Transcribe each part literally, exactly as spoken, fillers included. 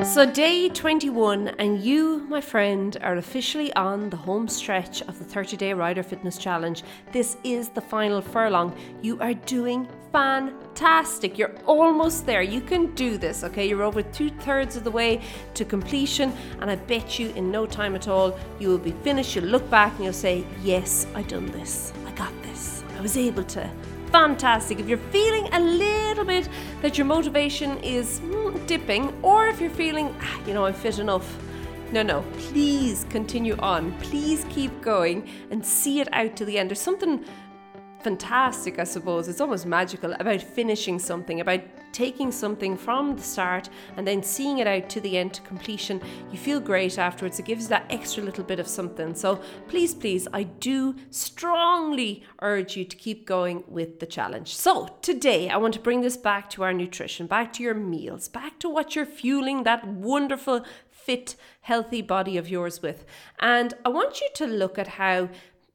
So day twenty-one, and you, my friend, are officially on the home stretch of the thirty-day Rider Fitness Challenge. This is the final furlong. You are doing fantastic. You're almost there. You can do this, okay? You're over two-thirds of the way to completion, and I bet you in no time at all, you will be finished. You'll look back and you'll say, yes, I done this. I got this. I was able to. Fantastic. If you're feeling a little bit that your motivation is mm, dipping, or if you're feeling, ah, you know, I'm fit enough. No, no, please continue on. Please keep going and see it out to the end. There's something fantastic, I suppose. It's almost magical about finishing something, about taking something from the start and then seeing it out to the end to completion. You feel great afterwards. It gives you that extra little bit of something. So please, please, I do strongly urge you to keep going with the challenge. So today I want to bring this back to our nutrition, back to your meals, back to what you're fueling that wonderful, fit, healthy body of yours with. And I want you to look at how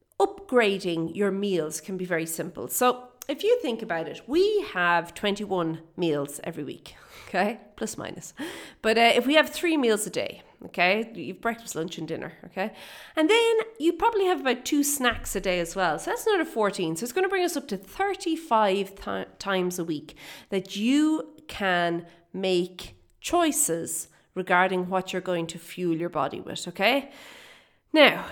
upgrading your meals can be very simple. So if you think about it, we have twenty-one meals every week, okay? Plus minus. But uh, if we have three meals a day, okay? You have breakfast, lunch and dinner, okay? And then you probably have about two snacks a day as well. So that's another fourteen. So it's going to bring us up to thirty-five th- times a week that you can make choices regarding what you're going to fuel your body with, okay? Now,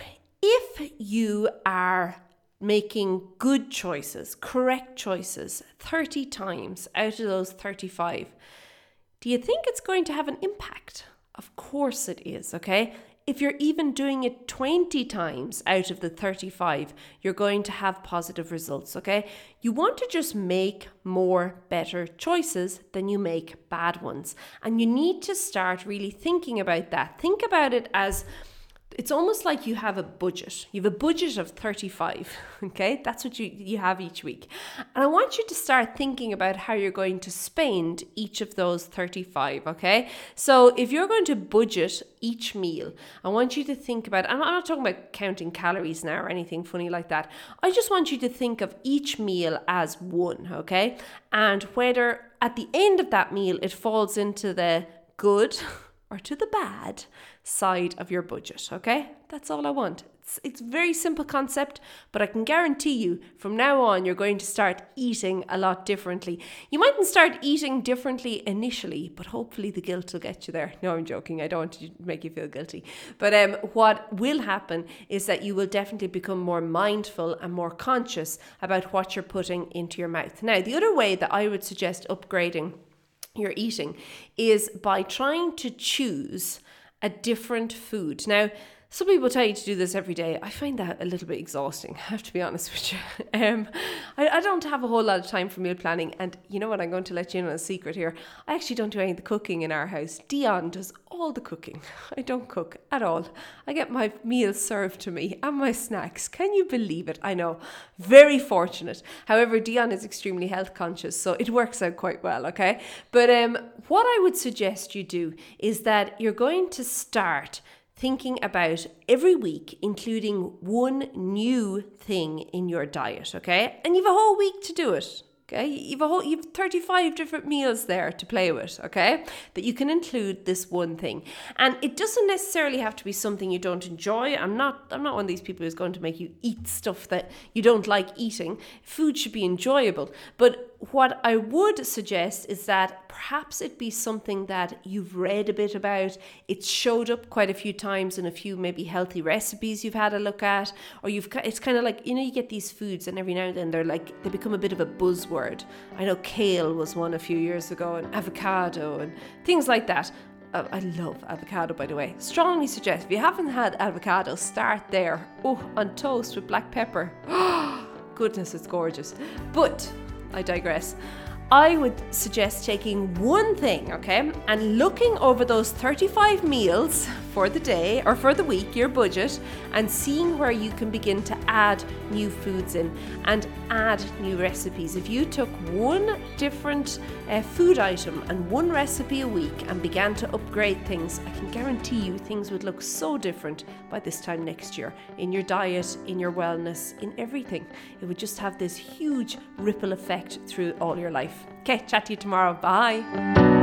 if you are making good choices, correct choices, thirty times out of those thirty-five, do you think it's going to have an impact? Of course it is, okay? If you're even doing it twenty times out of the thirty-five, you're going to have positive results, okay? You want to just make more better choices than you make bad ones. And you need to start really thinking about that. Think about it as it's almost like you have a budget. You have a budget of thirty-five, okay? That's what you, you have each week. And I want you to start thinking about how you're going to spend each of those thirty-five, okay? So if you're going to budget each meal, I want you to think about, and I'm not talking about counting calories now or anything funny like that. I just want you to think of each meal as one, okay? And whether at the end of that meal, it falls into the good or to the bad side of your budget, okay? That's all I want. It's, it's a very simple concept, but I can guarantee you from now on, you're going to start eating a lot differently. You mightn't start eating differently initially, but hopefully the guilt will get you there. No, I'm joking. I don't want to make you feel guilty. But um, what will happen is that you will definitely become more mindful and more conscious about what you're putting into your mouth. Now, the other way that I would suggest upgrading your eating is by trying to choose a different food. Now, some people tell you to do this every day. I find that a little bit exhausting, I have to be honest with you. Um, I, I don't have a whole lot of time for meal planning. And you know what? I'm going to let you in on a secret here. I actually don't do any of the cooking in our house. Dion does all the cooking. I don't cook at all. I get my meals served to me and my snacks. Can you believe it? I know. Very fortunate. However, Dion is extremely health conscious, so it works out quite well, okay? But um, what I would suggest you do is that you're going to start thinking about every week including one new thing in your diet, okay? And you have a whole week to do it, okay? You've a whole, you've thirty-five different meals there to play with, okay? That you can include this one thing. And it doesn't necessarily have to be something you don't enjoy. I'm not, I'm not one of these people who's going to make you eat stuff that you don't like eating. Food should be enjoyable. But what I would suggest is that perhaps it be something that you've read a bit about. It's showed up quite a few times in a few maybe healthy recipes you've had a look at, or you've, it's kind of like, you know, you get these foods and every now and then they're like, they become a bit of a buzzword. I know kale was one a few years ago, and avocado and things like that. Uh, I love avocado, by the way. Strongly suggest, if you haven't had avocado, start there. Oh, on toast with black pepper. Goodness, it's gorgeous. But I digress. I would suggest taking one thing, okay, and looking over those thirty-five meals for the day or for the week, your budget, and seeing where you can begin to add new foods in and add new recipes. If you took one different uh, food item and one recipe a week and began to upgrade things, I can guarantee you things would look so different by this time next year in your diet, in your wellness, in everything. It would just have this huge ripple effect through all your life. Okay, chat to you tomorrow. Bye.